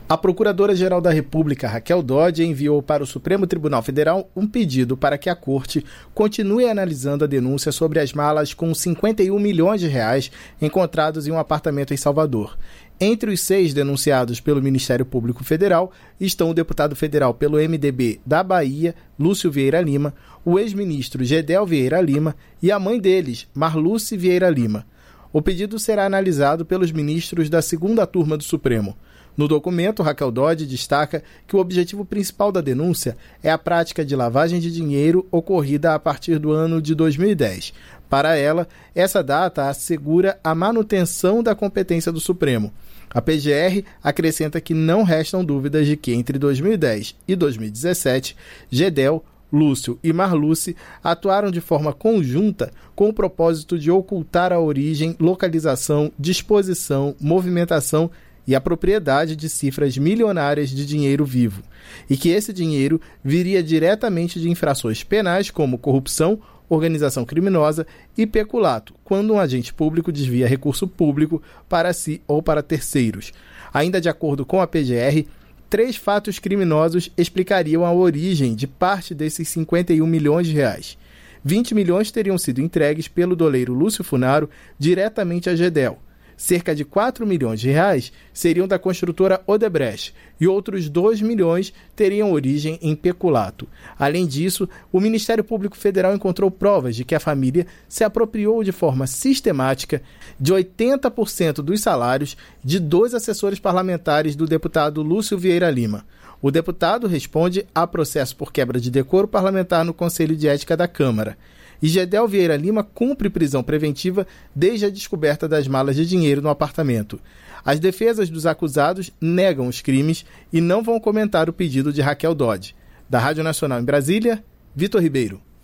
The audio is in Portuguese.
A Procuradora-Geral da República, Raquel Dodge, enviou para o Supremo Tribunal Federal um pedido para que a Corte continue analisando a denúncia sobre as malas com 51 milhões de reais encontrados em um apartamento em Salvador. Entre os 6 denunciados pelo Ministério Público Federal estão o deputado federal pelo MDB da Bahia, Lúcio Vieira Lima, o ex-ministro Gedel Vieira Lima e a mãe deles, Marluce Vieira Lima. O pedido será analisado pelos ministros da segunda turma do Supremo. No documento, Raquel Dodge destaca que o objetivo principal da denúncia é a prática de lavagem de dinheiro ocorrida a partir do ano de 2010. Para ela, essa data assegura a manutenção da competência do Supremo. A PGR acrescenta que não restam dúvidas de que entre 2010 e 2017, Gedel, Lúcio e Marluce atuaram de forma conjunta com o propósito de ocultar a origem, localização, disposição, movimentação e a propriedade de cifras milionárias de dinheiro vivo, e que esse dinheiro viria diretamente de infrações penais como corrupção, organização criminosa e peculato, quando um agente público desvia recurso público para si ou para terceiros. Ainda de acordo com a PGR, 3 fatos criminosos explicariam a origem de parte desses 51 milhões de reais. 20 milhões teriam sido entregues pelo doleiro Lúcio Funaro diretamente a Gedel. Cerca de 4 milhões de reais seriam da construtora Odebrecht e outros 2 milhões teriam origem em peculato. Além disso, o Ministério Público Federal encontrou provas de que a família se apropriou de forma sistemática de 80% dos salários de 2 assessores parlamentares do deputado Lúcio Vieira Lima. O deputado responde a processo por quebra de decoro parlamentar no Conselho de Ética da Câmara. E Gedel Vieira Lima cumpre prisão preventiva desde a descoberta das malas de dinheiro no apartamento. As defesas dos acusados negam os crimes e não vão comentar o pedido de Raquel Dodge. Da Rádio Nacional em Brasília, Vitor Ribeiro.